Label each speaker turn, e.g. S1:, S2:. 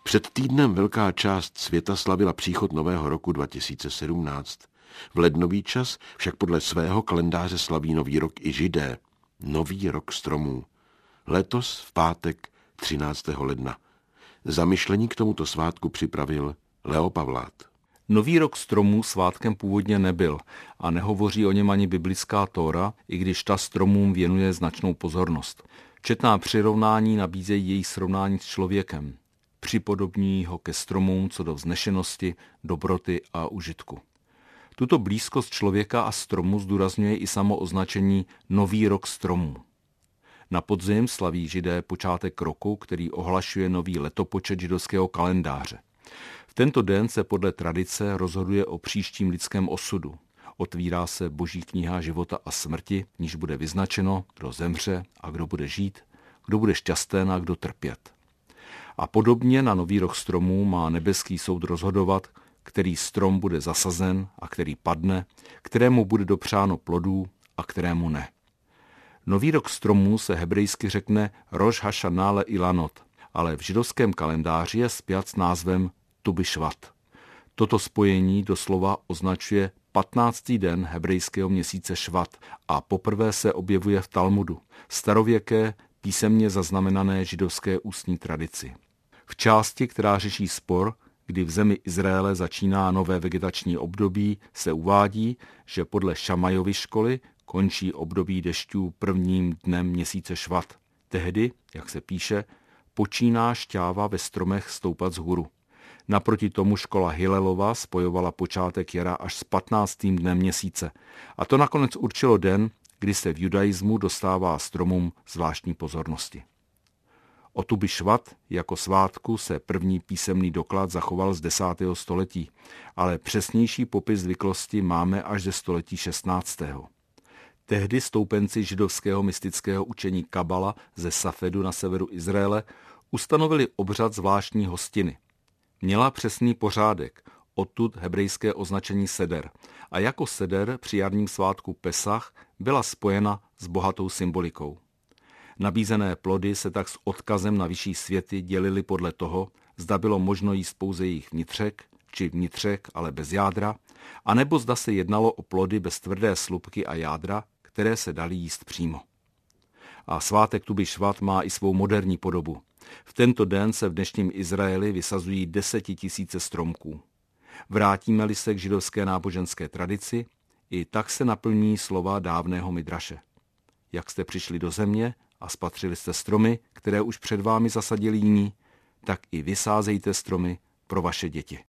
S1: Před týdnem velká část světa slavila příchod nového roku 2017. V lednový čas však podle svého kalendáře slaví nový rok i Židé. Nový rok stromů. Letos v pátek 13. ledna. Zamyšlení k tomuto svátku připravil Leo Pavlát.
S2: Nový rok stromů svátkem původně nebyl a nehovoří o něm ani biblická Tóra, i když ta stromům věnuje značnou pozornost. Četná přirovnání nabízejí její srovnání s člověkem. Připodobní ho ke stromům co do vznešenosti, dobroty a užitku. Tuto blízkost člověka a stromu zdůrazňuje i samo označení Nový rok stromů. Na podzim slaví Židé počátek roku, který ohlašuje nový letopočet židovského kalendáře. V tento den se podle tradice rozhoduje o příštím lidském osudu. Otvírá se Boží kniha života a smrti, v níž bude vyznačeno, kdo zemře a kdo bude žít, kdo bude šťasten a kdo trpět. A podobně na Nový rok stromů má nebeský soud rozhodovat, který strom bude zasazen a který padne, kterému bude dopřáno plodů a kterému ne. Nový rok stromů se hebrejsky řekne Roš Hašanah le'ilanot, ale v židovském kalendáři je spjat s názvem Tu Bišvat. Toto spojení doslova označuje 15. den hebrejského měsíce Švat a poprvé se objevuje v Talmudu, starověké písemně zaznamenané židovské ústní tradici. V části, která řeší spor, kdy v zemi Izraele začíná nové vegetační období, se uvádí, že podle Šamajovy školy končí období dešťů prvním dnem měsíce Švat. Tehdy, jak se píše, počíná šťáva ve stromech stoupat vzhůru. Naproti tomu škola Hillelova spojovala počátek jara až s 15. dnem měsíce. A to nakonec určilo den, kdy se v judaismu dostává stromům zvláštní pozornosti. O Tu Bišvat jako svátku se první písemný doklad zachoval z 10. století, ale přesnější popis zvyklosti máme až ze století 16. Tehdy stoupenci židovského mystického učení Kabala ze Safedu na severu Izraele ustanovili obřad zvláštní hostiny. Měla přesný pořádek, odtud hebrejské označení seder, a jako seder při jarním svátku Pesach byla spojena s bohatou symbolikou. Nabízené plody se tak s odkazem na vyšší světy dělily podle toho, zda bylo možno jíst pouze jejich vnitřek, či vnitřek, ale bez jádra, anebo zda se jednalo o plody bez tvrdé slupky a jádra, které se daly jíst přímo. A svátek Tu Bišvat má i svou moderní podobu. V tento den se v dnešním Izraeli vysazují 10 000 stromků. Vrátíme-li se k židovské náboženské tradici, i tak se naplní slova dávného Midraše. Jak jste přišli do země a spatřili jste stromy, které už před vámi zasadili jiní, tak i vysázejte stromy pro vaše děti.